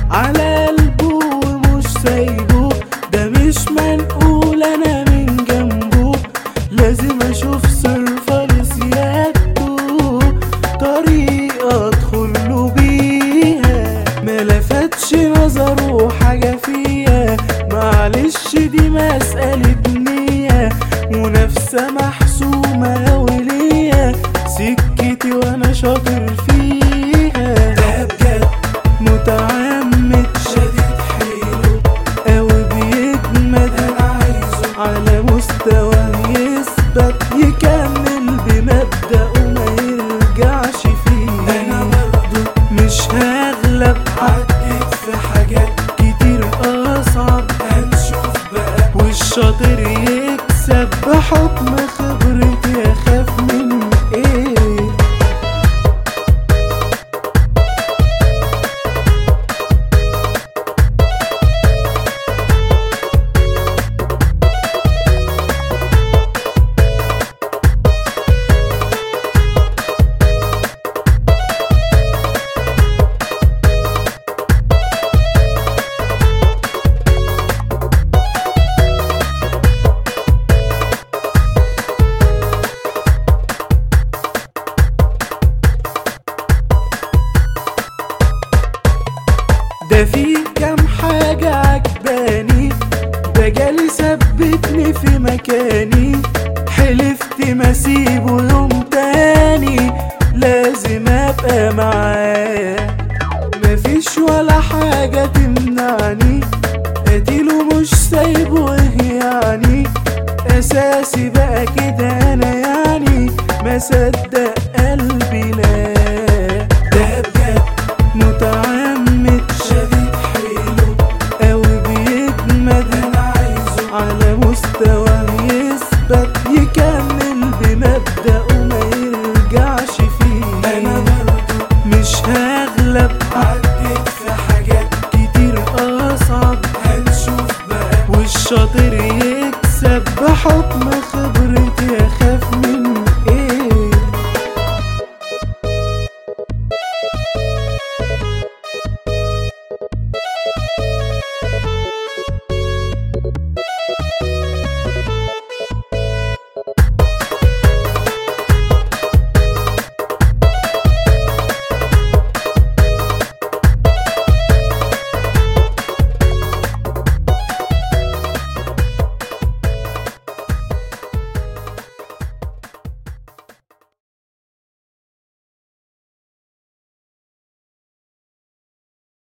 على قلبه ومش سايبه، ده مش منقول انا من جنبه، لازم اشوف صرفة لسيادته، طريقة ادخله بيها ما لفتش نظره حاجة فيها، معلش دي مسألة نية، منافسة محسومة وليا سكتي وانا شاطر فيها. ده بجد متعمد شديد حيله اوي بيجمد، انا عايزه على مستوى يثبت يكمل بمبدأه وما يرجعش فيه. انا برضه مش هغلب، عديت في حاجات كتير اصعب، هنشوف بقى والشاطر يكسب بحكم خبرتي، اخاف من ايه؟ ده في كام حاجة عجباني، ده جالي ثبتني في مكاني، حلفت ما اسيبه يوم تاني، لازم ابقى معاه، مفيش ولا حاجة تمنعني، قتيله مش سايبه ايه يعني، اساسي بقى كده انا يعني، ما صدق قلبي لا. ده بجد متعمد شديد حيله اوي بيجمد، انا عايزه على مستوى يثبت يكمل بمبدأه وما يرجعش فيه. انا برضه مش هغلب، عديت في حاجات كتير اصعب، هنشوف بقى والشاطر يكسب بحكم